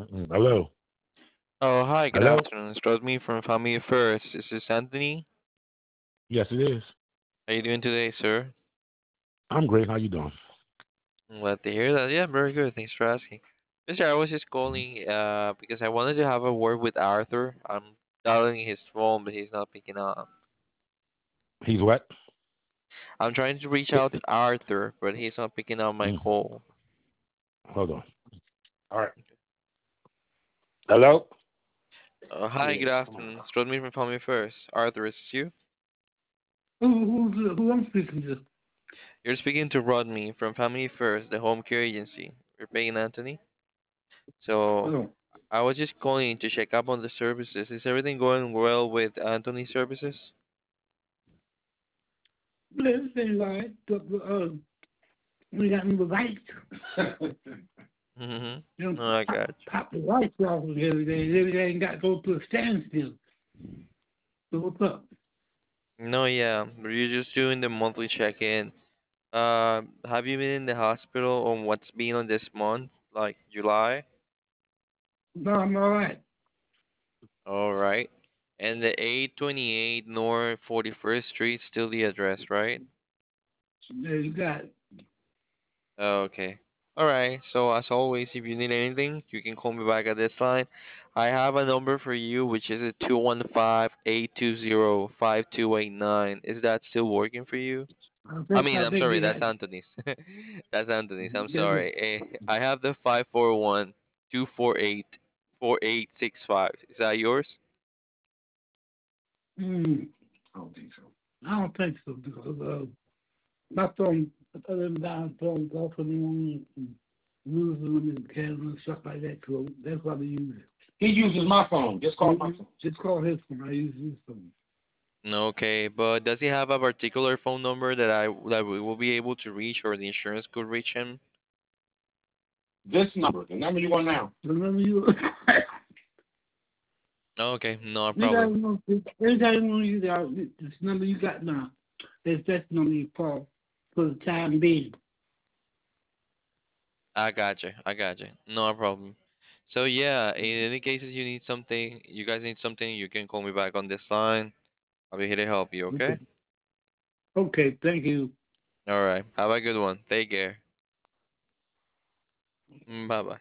Hello. Oh, hi, good Hello. afternoon. It's Rosmi from Family First. This is Anthony. Yes, it is. How you doing today, sir? I'm great. How you doing? I'm glad to hear that. Yeah, very good. Thanks for asking. Mister, I was just Mhm. calling because I wanted to have a word with Arthur. I'm dialing his phone, but he's not picking up. He's what? I'm trying to reach out to Arthur, but he's not picking up my Mm, call. hold on. All right. Hello. Hi, Yeah. good Come on. afternoon. It's Rosmi from Family First. Arthur, is this you? Who I'm speaking to? You're speaking to Rodney from Family First, the home care agency. You're paying Anthony? So Oh, I was just calling to check up on the services. Is everything going well with Anthony services? everything right. We got new lights. Mm-hmm. You know, Oh, I got pop the lights off every day. Everything got to go to a standstill. So what's up? you. No, yeah, but you're just doing the monthly check-in. Have you been in the hospital on what's been on this month, like July? No, I'm all right. All right. And the 828 North 41st Street, still the address, right? There you got it. Okay. All right. So as always, if you need anything, you can call me back at this line. I have a number for you, which is a 215-820-5289. Is that still working for you? I I'm think sorry, you that's got Anthony's. That's Anthony's. I'm yeah, sorry. I have the 541-248-4865. Is that yours? I don't think so. I don't think so because my phone, other than down phone, off and on, and using them in camera and stuff like that. So that's why they use it. He uses my phone. Just call my phone. Just call his phone. I use his phone. Okay, but does he have a particular phone number that we will be able to reach or the insurance could reach him? This number, the number you want now. Remember you? Okay, no problem. Anytime you want to use this number you got now, that's the number you call for the time being. I got you. I got you. No problem. So yeah, in any cases you need something, you guys need something, you can call me back on this line. I'll be here to help you, Okay. okay? Okay. Thank you. All right. Have a good one. Take care. Bye bye.